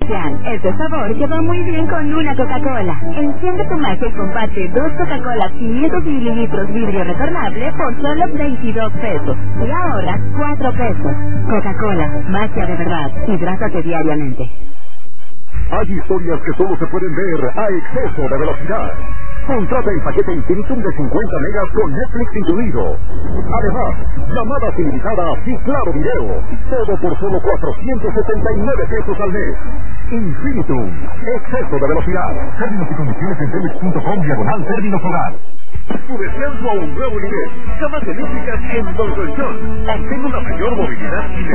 especial. Es de sabor que va muy bien con una Coca-Cola. Enciende tu magia y comparte 2 Coca-Colas 500 mililitros vidrio retornable por solo 22 pesos. Y ahora 4 pesos. Coca-Cola, magia de verdad. Hidrátate diariamente. Hay historias que solo se pueden ver a exceso de velocidad. Contrata el paquete Infinitum de 50 megas con Netflix incluido. Además, llamadas ilimitadas y claro video. Todo por solo 479 pesos al mes. Infinitum. Exceso de velocidad. Términos y condiciones en telmex.com/términos hogar. Tu descenso a un nuevo nivel. Camas eléctricas en Don Colchón. Obtén una mayor movilidad y